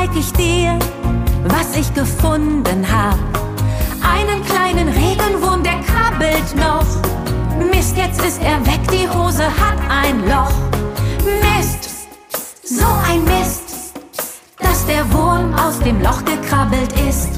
zeig ich dir, was ich gefunden hab. Einen kleinen Regenwurm, der krabbelt noch. Mist, jetzt ist er weg, die Hose hat ein Loch. Mist, so ein Mist, dass der Wurm aus dem Loch gekrabbelt ist.